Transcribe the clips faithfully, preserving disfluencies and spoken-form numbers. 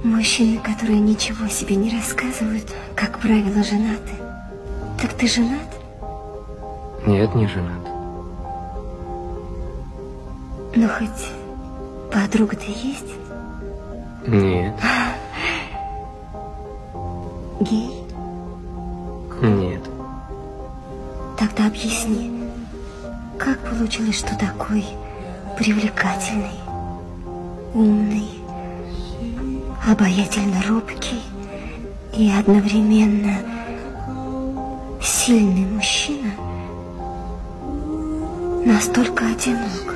Мужчины, которые ничего себе не рассказывают, как правило, женаты. Так ты женат? Нет, не женат. Ну, хоть подруга-то есть? Нет. Гей? Нет. Тогда объясни, как получилось, что такой привлекательный, умный, обаятельно робкий и одновременно сильный мужчина настолько одинок?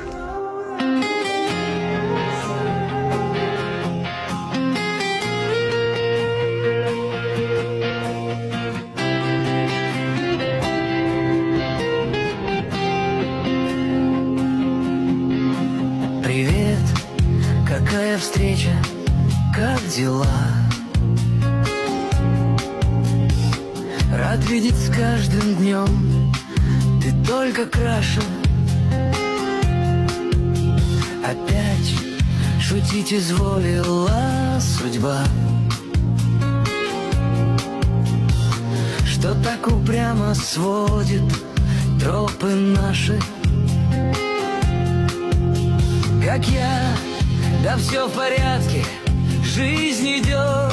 Привет, какая встреча, как дела? Рад видеть с каждым днем, ты только краше. Опять шутить изволила судьба, что так упрямо сводит тропы наши. Как я, да все в порядке, жизнь идет.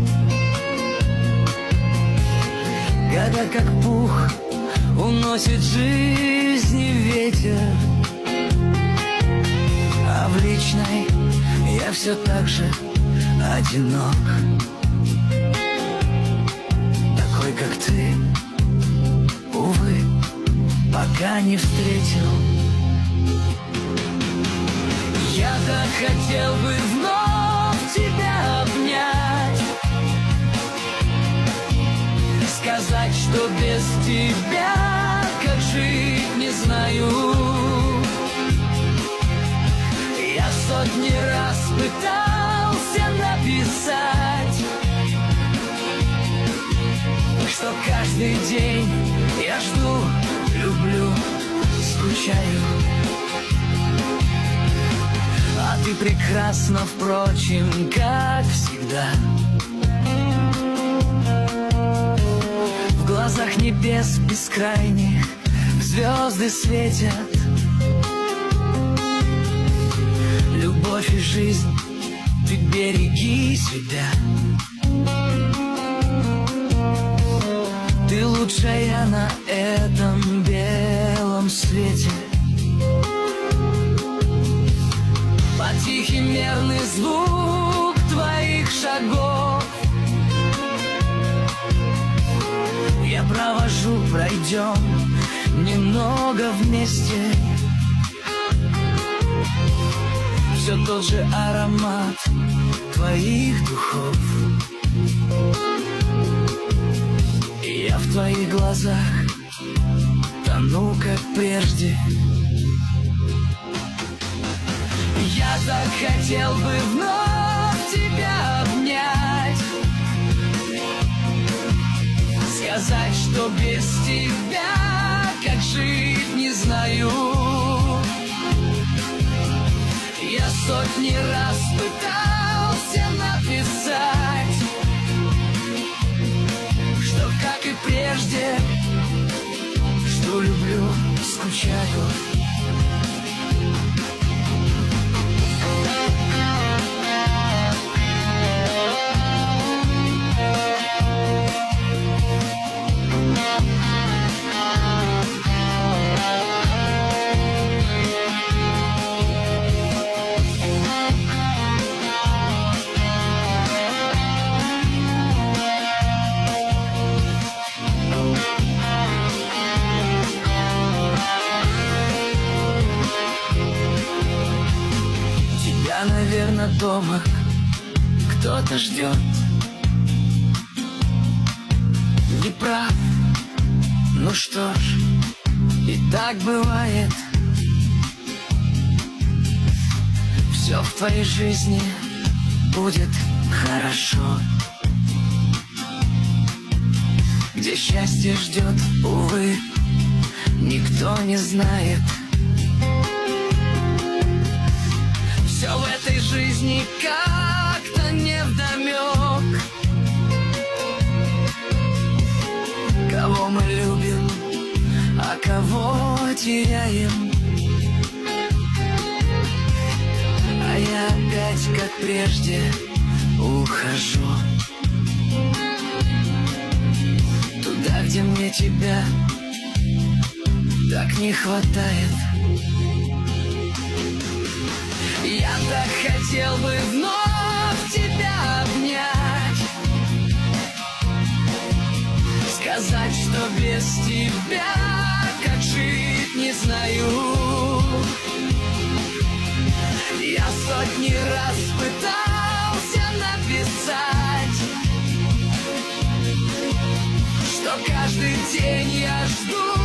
Года как пух уносит жизни ветер, а в личной я все так же одинок. Такой, как ты, увы, пока не встретил. Я так хотел бы вновь тебя обнять, сказать, что без тебя как жить не знаю. Я сотни раз пытался написать, что каждый день я жду, люблю, скучаю. А ты прекрасна, впрочем, как всегда. В глазах небес бескрайних звезды светят. Любовь и жизнь, ты береги себя. Ты лучшая на этом белом свете. Под тихий мерный звук твоих шагов я провожу, пройдем немного вместе. Все тот же аромат твоих духов, и я в твоих глазах тону, как прежде. Я так хотел бы вновь тебя обнять, сказать, что без тебя как жить не знаю. Я сотни раз пытался написать, что как и прежде, что люблю, скучаю. Наверное, дома кто-то ждет. Не прав, ну что ж, и так бывает. Все в твоей жизни будет хорошо. Где счастье ждет, увы, никто не знает. Все в этой жизни как-то невдомек. теряем, а я опять, как прежде, ухожу туда, где мне тебя так не хватает. Я так хотел бы вновь тебя обнять, сказать, что без тебя как жить не знаю. Я сотни раз пытался написать, что каждый день я жду